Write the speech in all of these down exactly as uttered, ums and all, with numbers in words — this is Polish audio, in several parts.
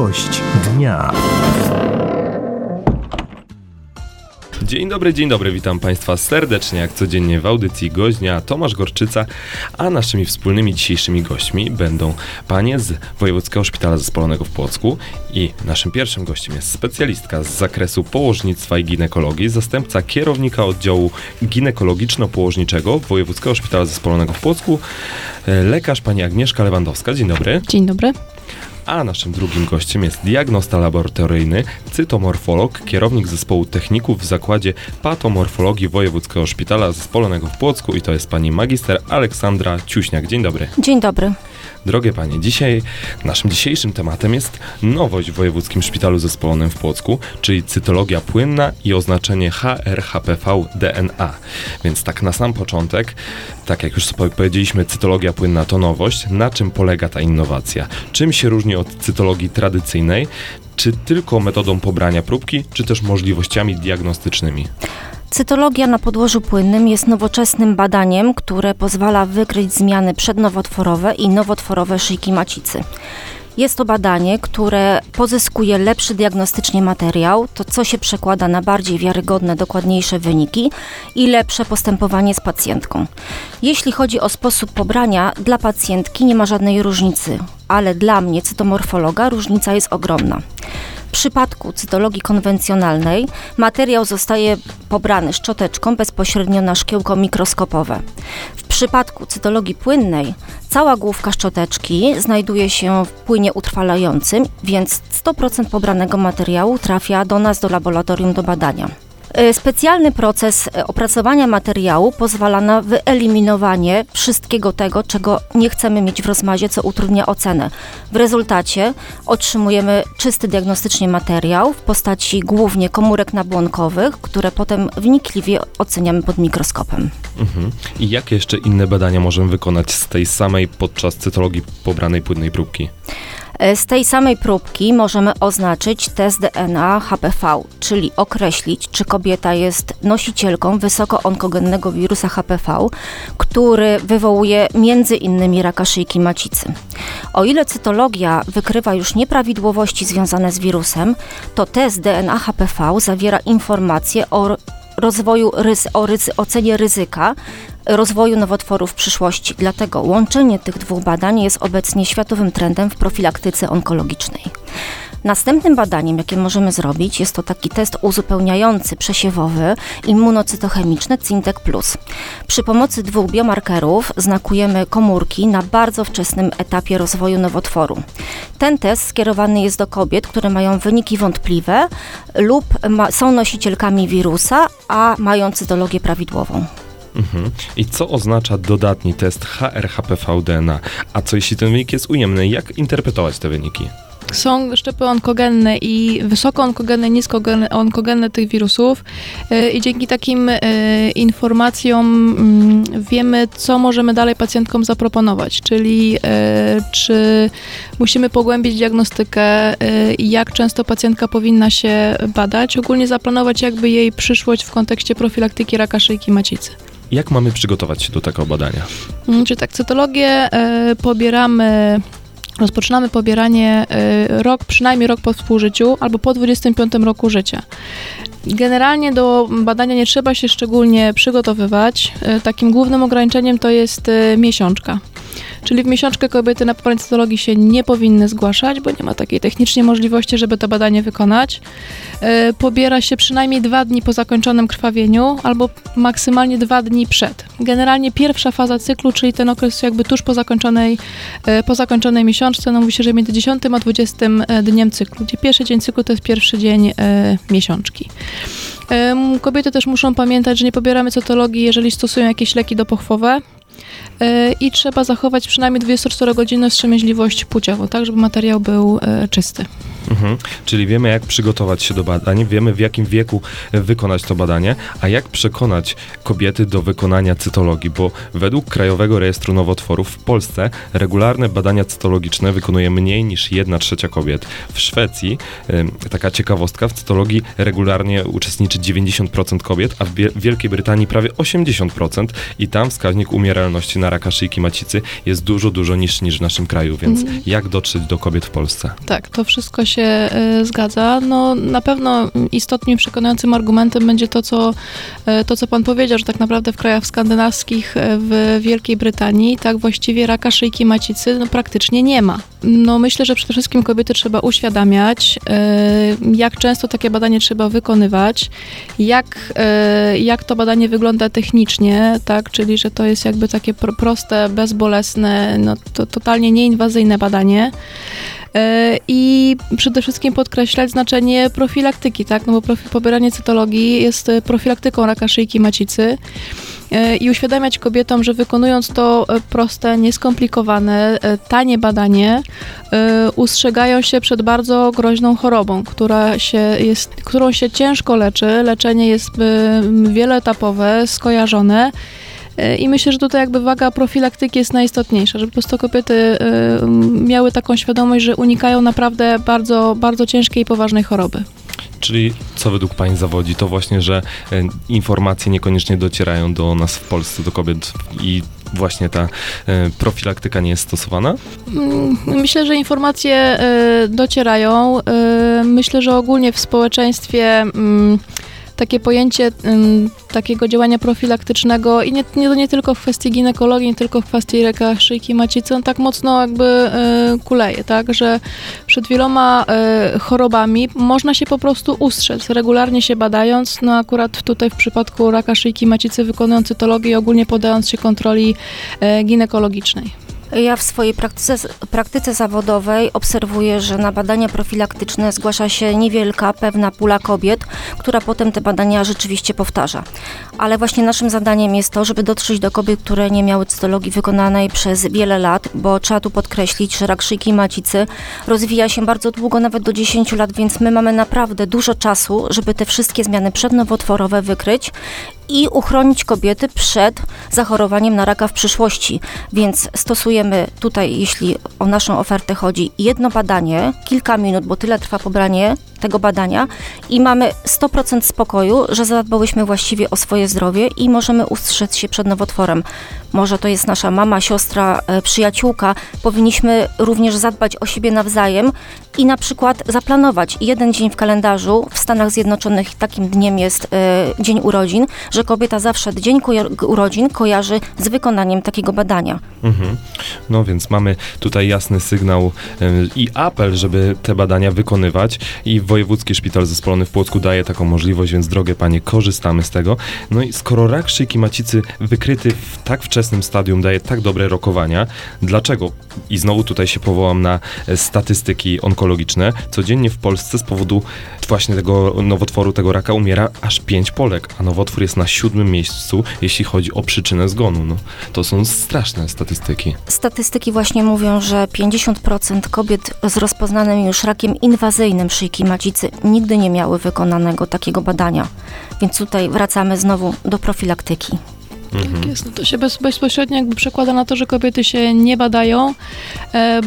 Gość dnia. Dzień dobry, dzień dobry, witam Państwa serdecznie, jak codziennie w audycji Gość Dnia, Tomasz Gorczyca, a naszymi wspólnymi dzisiejszymi gośćmi będą panie z Wojewódzkiego Szpitala Zespolonego w Płocku i naszym pierwszym gościem jest specjalistka z zakresu położnictwa i ginekologii, zastępca kierownika oddziału ginekologiczno-położniczego Wojewódzkiego Szpitala Zespolonego w Płocku, lekarz pani Agnieszka Lewandowska. Dzień dobry. Dzień dobry. A naszym drugim gościem jest diagnosta laboratoryjny, cytomorfolog, kierownik zespołu techników w Zakładzie Patomorfologii Wojewódzkiego Szpitala Zespolonego w Płocku i to jest pani magister Aleksandra Ciuśniak. Dzień dobry. Dzień dobry. Drogie panie, dzisiaj naszym dzisiejszym tematem jest nowość w Wojewódzkim Szpitalu Zespolonym w Płocku, czyli cytologia płynna i oznaczenie H R H P V D N A. Więc tak na sam początek, tak jak już sobie powiedzieliśmy, cytologia płynna to nowość. Na czym polega ta innowacja? Czym się różni od cytologii tradycyjnej? Czy tylko metodą pobrania próbki, czy też możliwościami diagnostycznymi? Cytologia na podłożu płynnym jest nowoczesnym badaniem, które pozwala wykryć zmiany przednowotworowe i nowotworowe szyjki macicy. Jest to badanie, które pozyskuje lepszy diagnostycznie materiał, to co się przekłada na bardziej wiarygodne, dokładniejsze wyniki i lepsze postępowanie z pacjentką. Jeśli chodzi o sposób pobrania, dla pacjentki nie ma żadnej różnicy, ale dla mnie, cytomorfologa, różnica jest ogromna. W przypadku cytologii konwencjonalnej materiał zostaje pobrany szczoteczką bezpośrednio na szkiełko mikroskopowe. W przypadku cytologii płynnej cała główka szczoteczki znajduje się w płynie utrwalającym, więc sto procent pobranego materiału trafia do nas, do laboratorium do badania. Specjalny proces opracowania materiału pozwala na wyeliminowanie wszystkiego tego, czego nie chcemy mieć w rozmazie, co utrudnia ocenę. W rezultacie otrzymujemy czysty diagnostycznie materiał w postaci głównie komórek nabłonkowych, które potem wnikliwie oceniamy pod mikroskopem. Mhm. I jakie jeszcze inne badania możemy wykonać z tej samej podczas cytologii pobranej płynnej próbki? Z tej samej próbki możemy oznaczyć test D N A H P V, czyli określić, czy kobieta jest nosicielką wysoko-onkogennego wirusa H P V, który wywołuje między innymi raka szyjki macicy. O ile cytologia wykrywa już nieprawidłowości związane z wirusem, to test D N A H P V zawiera informacje o rozwoju, rys- o rys- ocenie ryzyka rozwoju nowotworów w przyszłości. Dlatego łączenie tych dwóch badań jest obecnie światowym trendem w profilaktyce onkologicznej. Następnym badaniem, jakie możemy zrobić, jest to taki test uzupełniający przesiewowy, immunocytochemiczny CINTEC plus. Przy pomocy dwóch biomarkerów znakujemy komórki na bardzo wczesnym etapie rozwoju nowotworu. Ten test skierowany jest do kobiet, które mają wyniki wątpliwe lub ma, są nosicielkami wirusa, a mają cytologię prawidłową. Mhm. I co oznacza dodatni test H R H P V D N A? A co jeśli ten wynik jest ujemny? Jak interpretować te wyniki? Są szczepy onkogenne i wysokoonkogenne, niskoonkogenne tych wirusów yy, i dzięki takim yy, informacjom yy, wiemy, co możemy dalej pacjentkom zaproponować, czyli yy, czy musimy pogłębić diagnostykę i yy, jak często pacjentka powinna się badać, ogólnie zaplanować jakby jej przyszłość w kontekście profilaktyki raka szyjki macicy. Jak mamy przygotować się do takiego badania? Yy, czy tak, cytologię yy, pobieramy... Rozpoczynamy pobieranie y, rok, przynajmniej rok po współżyciu albo po dwudziestym piątym roku życia. Generalnie do badania nie trzeba się szczególnie przygotowywać. Y, takim głównym ograniczeniem to jest y, miesiączka. Czyli w miesiączkę kobiety na pobranie cytologii się nie powinny zgłaszać, bo nie ma takiej technicznie możliwości, żeby to badanie wykonać. Yy, pobiera się przynajmniej dwa dni po zakończonym krwawieniu albo maksymalnie dwa dni przed. Generalnie pierwsza faza cyklu, czyli ten okres jakby tuż po zakończonej, yy, po zakończonej miesiączce, no mówi się, że między dziesiątym a dwudziestym dniem cyklu, gdzie pierwszy dzień cyklu to jest pierwszy dzień yy, miesiączki. Yy, kobiety też muszą pamiętać, że nie pobieramy cytologii, jeżeli stosują jakieś leki dopochwowe. I trzeba zachować przynajmniej dwudziestoczterogodzinną wstrzemięźliwość płciową, tak żeby materiał był e, czysty. Mhm. Czyli wiemy, jak przygotować się do badań, wiemy, w jakim wieku wykonać to badanie, a jak przekonać kobiety do wykonania cytologii, bo według Krajowego Rejestru Nowotworów w Polsce regularne badania cytologiczne wykonuje mniej niż jedna trzecia kobiet. W Szwecji, y, taka ciekawostka, w cytologii regularnie uczestniczy dziewięćdziesiąt procent kobiet, a w Bie- Wielkiej Brytanii prawie osiemdziesiąt procent i tam wskaźnik umieralności na raka szyjki macicy jest dużo, dużo niższy niż w naszym kraju, więc mm. jak dotrzeć do kobiet w Polsce? Tak, to wszystko się się y, zgadza. No na pewno istotnym i przekonującym argumentem będzie to co, y, to, co pan powiedział, że tak naprawdę w krajach skandynawskich, y, w Wielkiej Brytanii, tak właściwie raka szyjki macicy no, praktycznie nie ma. No myślę, że przede wszystkim kobiety trzeba uświadamiać, y, jak często takie badanie trzeba wykonywać, jak, y, jak to badanie wygląda technicznie, tak, czyli że to jest jakby takie pro, proste, bezbolesne, no to totalnie nieinwazyjne badanie. I przede wszystkim podkreślać znaczenie profilaktyki, tak? No bo profi- pobieranie cytologii jest profilaktyką raka szyjki macicy i uświadamiać kobietom, że wykonując to proste, nieskomplikowane, tanie badanie, ustrzegają się przed bardzo groźną chorobą, która się jest, którą się ciężko leczy. Leczenie jest wieloetapowe, skojarzone. I myślę, że tutaj jakby waga profilaktyki jest najistotniejsza, żeby po prostu kobiety y, miały taką świadomość, że unikają naprawdę bardzo, bardzo ciężkiej i poważnej choroby. Czyli co według Pani zawodzi? To właśnie, że e, informacje niekoniecznie docierają do nas w Polsce, do kobiet i właśnie ta e, profilaktyka nie jest stosowana? Myślę, że informacje y, docierają. Y, myślę, że ogólnie w społeczeństwie y, takie pojęcie um, takiego działania profilaktycznego i nie, nie, nie tylko w kwestii ginekologii, nie tylko w kwestii raka szyjki macicy, on tak mocno jakby y, kuleje, tak, że przed wieloma y, chorobami można się po prostu ustrzec, regularnie się badając, no akurat tutaj w przypadku raka szyjki macicy wykonując cytologię i ogólnie podając się kontroli y, ginekologicznej. Ja w swojej praktyce, praktyce zawodowej obserwuję, że na badania profilaktyczne zgłasza się niewielka, pewna pula kobiet, która potem te badania rzeczywiście powtarza. Ale właśnie naszym zadaniem jest to, żeby dotrzeć do kobiet, które nie miały cytologii wykonanej przez wiele lat, bo trzeba tu podkreślić, że rak szyjki macicy rozwija się bardzo długo, nawet do dziesięciu lat, więc my mamy naprawdę dużo czasu, żeby te wszystkie zmiany przednowotworowe wykryć i uchronić kobiety przed zachorowaniem na raka w przyszłości. Więc stosujemy tutaj, jeśli o naszą ofertę chodzi, jedno badanie, kilka minut, bo tyle trwa pobranie tego badania i mamy sto procent spokoju, że zadbałyśmy właściwie o swoje zdrowie i możemy ustrzec się przed nowotworem. Może to jest nasza mama, siostra, przyjaciółka. Powinniśmy również zadbać o siebie nawzajem i na przykład zaplanować jeden dzień w kalendarzu. W Stanach Zjednoczonych takim dniem jest y, dzień urodzin, że kobieta zawsze dzień ko- urodzin kojarzy z wykonaniem takiego badania. Mhm. No więc mamy tutaj jasny sygnał y, i apel, żeby te badania wykonywać i Wojewódzki Szpital Zespolony w Płocku daje taką możliwość, więc drogie panie, korzystamy z tego. No i skoro rak szyjki macicy wykryty w tak wczesnym stadium daje tak dobre rokowania, dlaczego? I znowu tutaj się powołam na statystyki onkologiczne. Codziennie w Polsce z powodu właśnie tego nowotworu, tego raka umiera aż pięć Polek, a nowotwór jest na siódmym miejscu, jeśli chodzi o przyczynę zgonu. No, to są straszne statystyki. Statystyki właśnie mówią, że pięćdziesiąt procent kobiet z rozpoznanym już rakiem inwazyjnym szyjki macicy nigdy nie miały wykonanego takiego badania. Więc tutaj wracamy znowu do profilaktyki. Mhm. Tak jest, no to się bez, bezpośrednio jakby przekłada na to, że kobiety się nie badają. E,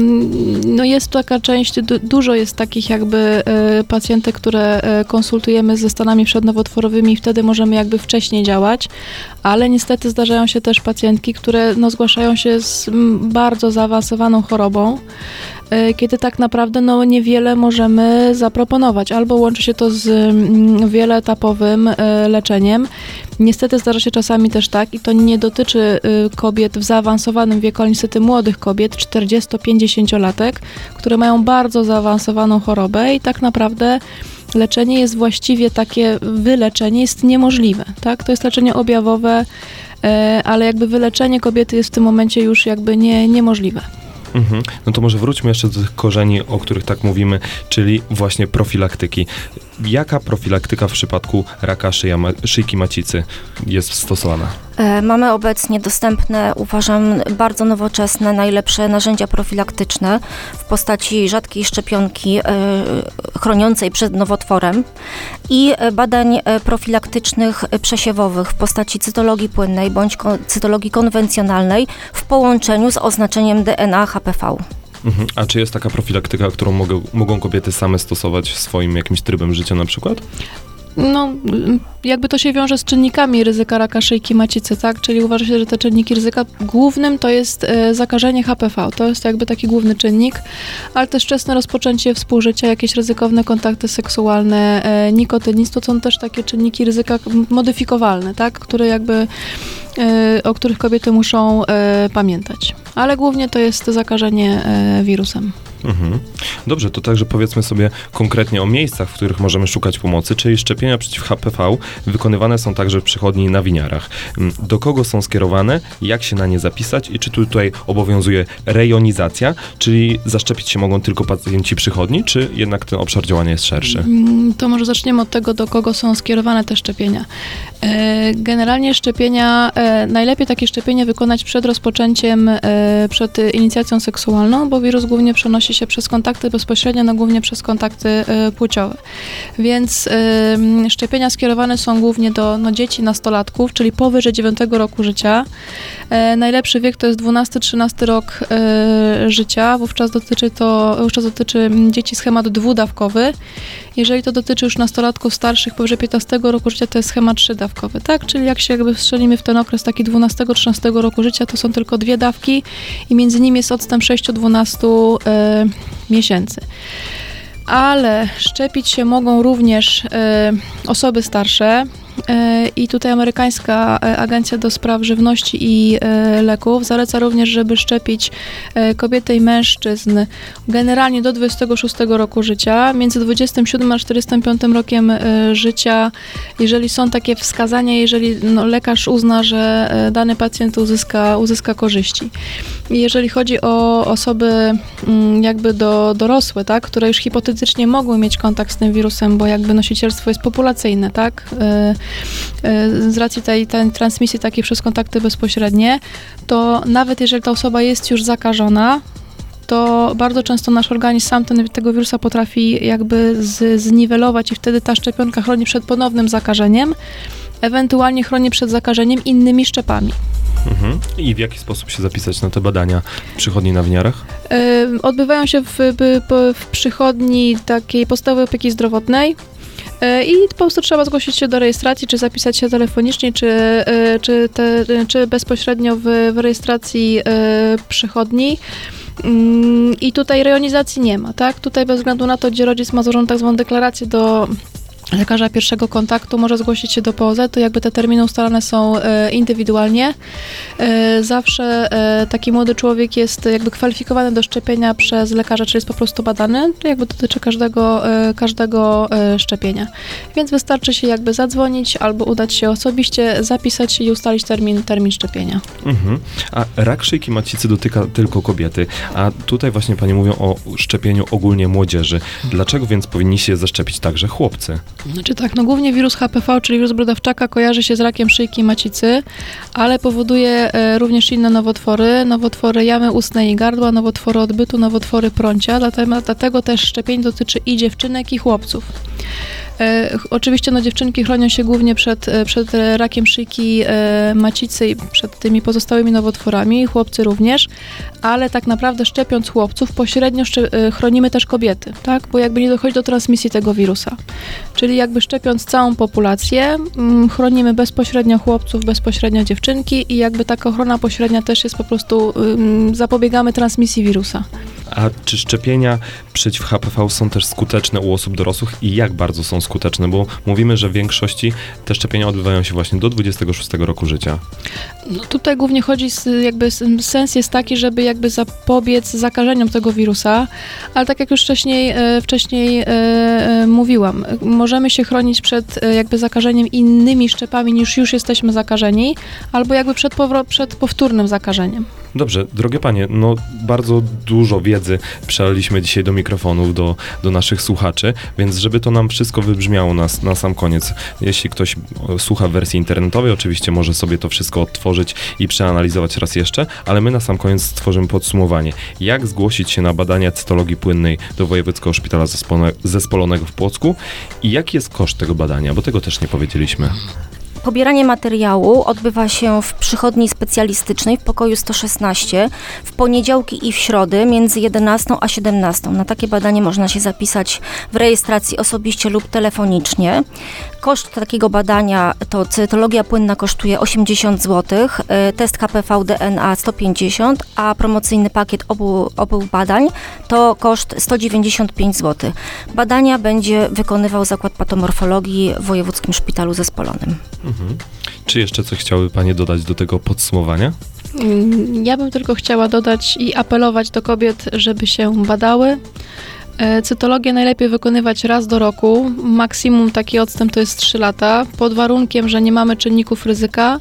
no jest taka część, du, dużo jest takich jakby e, pacjentek, które e, konsultujemy ze stanami przednowotworowymi i wtedy możemy jakby wcześniej działać, ale niestety zdarzają się też pacjentki, które no, zgłaszają się z m, bardzo zaawansowaną chorobą, e, kiedy tak naprawdę no, niewiele możemy zaproponować. Albo łączy się to z m, wieloetapowym e, leczeniem. Niestety zdarza się czasami też tak, i to nie dotyczy y, kobiet w zaawansowanym wieku, ale niestety młodych kobiet, czterdziesto-pięćdziesięciolatek, które mają bardzo zaawansowaną chorobę i tak naprawdę leczenie jest właściwie takie, wyleczenie jest niemożliwe, tak? To jest leczenie objawowe, y, ale jakby wyleczenie kobiety jest w tym momencie już jakby nie, niemożliwe. Mhm. No to może wróćmy jeszcze do tych korzeni, o których tak mówimy, czyli właśnie profilaktyki. Jaka profilaktyka w przypadku raka szyja, szyjki macicy jest stosowana? E, mamy obecnie dostępne, uważam, bardzo nowoczesne, najlepsze narzędzia profilaktyczne w postaci rzadkiej szczepionki e, chroniącej przed nowotworem i badań profilaktycznych przesiewowych w postaci cytologii płynnej bądź ko- cytologii konwencjonalnej w połączeniu z oznaczeniem D N A H P V. Mhm. A czy jest taka profilaktyka, którą mogą, mogą kobiety same stosować w swoim jakimś trybem życia na przykład? No, jakby to się wiąże z czynnikami ryzyka raka szyjki macicy, tak? Czyli uważa się, że te czynniki ryzyka głównym to jest e, zakażenie H P V. To jest jakby taki główny czynnik, ale też wczesne rozpoczęcie współżycia, jakieś ryzykowne kontakty seksualne, e, nikotynizm, to są też takie czynniki ryzyka modyfikowalne, tak? Które jakby, e, o których kobiety muszą e, pamiętać. Ale głównie to jest zakażenie e, wirusem. Mhm. Dobrze, to także powiedzmy sobie konkretnie o miejscach, w których możemy szukać pomocy, czyli szczepienia przeciw H P V wykonywane są także w przychodni na winiarach. Do kogo są skierowane, jak się na nie zapisać i czy tutaj obowiązuje rejonizacja, czyli zaszczepić się mogą tylko pacjenci przychodni, czy jednak ten obszar działania jest szerszy? To może zaczniemy od tego, do kogo są skierowane te szczepienia. Generalnie szczepienia, najlepiej takie szczepienie wykonać przed rozpoczęciem, przed inicjacją seksualną, bo wirus głównie przenosi się przez kontakty bezpośrednie, no głównie przez kontakty y, płciowe. Więc y, szczepienia skierowane są głównie do no, dzieci, nastolatków, czyli powyżej dziewiątego roku życia. E, najlepszy wiek to jest dwunasty trzynasty rok y, życia, wówczas dotyczy to, wówczas dotyczy dzieci schemat dwudawkowy. Jeżeli to dotyczy już nastolatków starszych powyżej piętnastego roku życia, to jest schemat trzydawkowy, tak? Czyli jak się jakby wstrzelimy w ten okres taki dwunastego trzynastego roku życia, to są tylko dwie dawki i między nimi jest odstęp sześć do dwunastu y, miesięcy. Ale szczepić się mogą również y, osoby starsze. I tutaj amerykańska agencja do spraw żywności i leków zaleca również, żeby szczepić kobiety i mężczyzn generalnie do dwudziestego szóstego roku życia, między dwudziestym siódmym a czterdziestym piątym rokiem życia, jeżeli są takie wskazania, jeżeli no, lekarz uzna, że dany pacjent uzyska, uzyska korzyści. I jeżeli chodzi o osoby jakby do, dorosłe, tak, które już hipotetycznie mogły mieć kontakt z tym wirusem, bo jakby nosicielstwo jest populacyjne, tak, z racji tej, tej transmisji takiej przez kontakty bezpośrednie, to nawet jeżeli ta osoba jest już zakażona, to bardzo często nasz organizm sam ten, tego wirusa potrafi jakby z, zniwelować i wtedy ta szczepionka chroni przed ponownym zakażeniem, ewentualnie chroni przed zakażeniem innymi szczepami. Mhm. I w jaki sposób się zapisać na te badania w przychodni na winiarach? Yy, odbywają się w, w, w przychodni takiej podstawowej opieki zdrowotnej. I po prostu trzeba zgłosić się do rejestracji, czy zapisać się telefonicznie, czy, czy, te, czy bezpośrednio w, w rejestracji przychodni. I tutaj rejonizacji nie ma, tak? Tutaj bez względu na to, gdzie rodzic ma złożoną tak zwaną deklarację do lekarza pierwszego kontaktu, może zgłosić się do P O Z-u, jakby te terminy ustalane są e, indywidualnie. E, zawsze e, taki młody człowiek jest jakby kwalifikowany do szczepienia przez lekarza, czyli jest po prostu badany, to jakby dotyczy każdego, e, każdego e, szczepienia. Więc wystarczy się jakby zadzwonić albo udać się osobiście, zapisać się i ustalić termin, termin szczepienia. Mhm. A rak szyjki macicy dotyka tylko kobiety, a tutaj właśnie Panie mówią o szczepieniu ogólnie młodzieży. Dlaczego więc powinni się zaszczepić także chłopcy? Znaczy tak, no głównie wirus H P V, czyli wirus brodawczaka, kojarzy się z rakiem szyjki macicy, ale powoduje e, również inne nowotwory, nowotwory jamy ustnej i gardła, nowotwory odbytu, nowotwory prącia, dlatego, dlatego też szczepień dotyczy i dziewczynek, i chłopców. E, oczywiście no, dziewczynki chronią się głównie przed, przed rakiem szyjki e, macicy i przed tymi pozostałymi nowotworami, chłopcy również, ale tak naprawdę szczepiąc chłopców pośrednio szcze- e, chronimy też kobiety, tak? Bo jakby nie dochodzi do transmisji tego wirusa. Czyli jakby szczepiąc całą populację, m, chronimy bezpośrednio chłopców, bezpośrednio dziewczynki i jakby taka ochrona pośrednia też jest po prostu, m, zapobiegamy transmisji wirusa. A czy szczepienia przeciw H P V są też skuteczne u osób dorosłych i jak bardzo są skuteczne? Bo mówimy, że w większości te szczepienia odbywają się właśnie do dwudziestego szóstego roku życia. No tutaj głównie chodzi, jakby sens jest taki, żeby jakby zapobiec zakażeniom tego wirusa, ale tak jak już wcześniej, wcześniej mówiłam, możemy się chronić przed jakby zakażeniem innymi szczepami niż już jesteśmy zakażeni, albo jakby przed, powro- przed powtórnym zakażeniem. Dobrze, drogie panie, no bardzo dużo wiedzy przelaliśmy dzisiaj do mikrofonów, do, do naszych słuchaczy, więc żeby to nam wszystko wybrzmiało na, na sam koniec, jeśli ktoś słucha w wersji internetowej, oczywiście może sobie to wszystko odtworzyć i przeanalizować raz jeszcze, ale my na sam koniec stworzymy podsumowanie. Jak zgłosić się na badania cytologii płynnej do Wojewódzkiego Szpitala Zespole- Zespolonego w Płocku i jaki jest koszt tego badania, bo tego też nie powiedzieliśmy. Pobieranie materiału odbywa się w przychodni specjalistycznej w pokoju sto szesnaście w poniedziałki i w środy między jedenastą a siedemnastą. Na takie badanie można się zapisać w rejestracji osobiście lub telefonicznie. Koszt takiego badania to cytologia płynna kosztuje osiemdziesiąt złotych, test H P V D N A sto pięćdziesiąt, a promocyjny pakiet obu, obu badań to koszt sto dziewięćdziesiąt pięć złotych. Badania będzie wykonywał Zakład Patomorfologii w Wojewódzkim Szpitalu Zespolonym. Mhm. Czy jeszcze coś chciałyby Panie dodać do tego podsumowania? Ja bym tylko chciała dodać i apelować do kobiet, żeby się badały. Cytologię najlepiej wykonywać raz do roku, maksimum taki odstęp to jest trzy lata, pod warunkiem, że nie mamy czynników ryzyka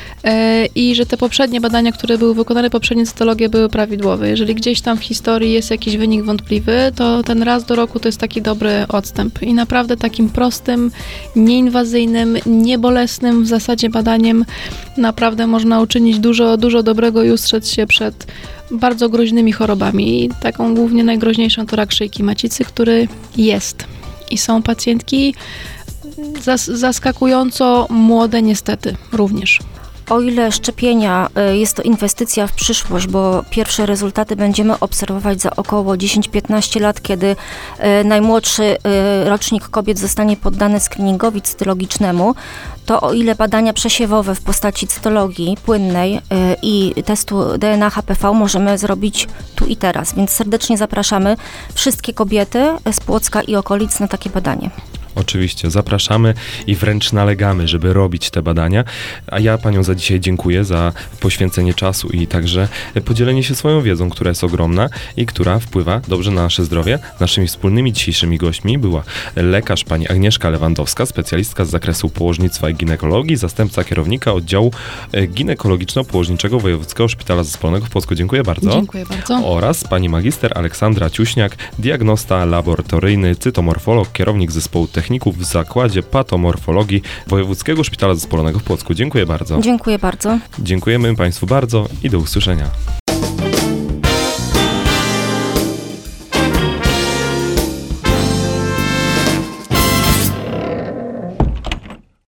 i że te poprzednie badania, które były wykonane, poprzednie cytologie były prawidłowe. Jeżeli gdzieś tam w historii jest jakiś wynik wątpliwy, to ten raz do roku to jest taki dobry odstęp i naprawdę takim prostym, nieinwazyjnym, niebolesnym w zasadzie badaniem naprawdę można uczynić dużo, dużo dobrego i ustrzec się przed bardzo groźnymi chorobami. Taką głównie najgroźniejszą to rak szyjki macicy, który jest. I są pacjentki zas- zaskakująco młode niestety również. O ile szczepienia y, jest to inwestycja w przyszłość, bo pierwsze rezultaty będziemy obserwować za około dziesięć do piętnastu lat, kiedy y, najmłodszy y, rocznik kobiet zostanie poddany screeningowi cytologicznemu, to o ile badania przesiewowe w postaci cytologii płynnej y, i testu D N A H P V możemy zrobić tu i teraz. Więc serdecznie zapraszamy wszystkie kobiety z Płocka i okolic na takie badanie. Oczywiście, zapraszamy i wręcz nalegamy, żeby robić te badania. A ja Panią za dzisiaj dziękuję za poświęcenie czasu i także podzielenie się swoją wiedzą, która jest ogromna i która wpływa dobrze na nasze zdrowie. Naszymi wspólnymi dzisiejszymi gośćmi była lekarz pani Agnieszka Lewandowska, specjalistka z zakresu położnictwa i ginekologii, zastępca kierownika oddziału ginekologiczno-położniczego Wojewódzkiego Szpitala Zespolonego w Płocku. Dziękuję bardzo. Dziękuję bardzo. Oraz pani magister Aleksandra Ciuśniak, diagnosta laboratoryjny, cytomorfolog, kierownik zespołu techników w Zakładzie Patomorfologii Wojewódzkiego Szpitala Zespolonego w Płocku. Dziękuję bardzo. Dziękuję bardzo. Dziękujemy Państwu bardzo i do usłyszenia.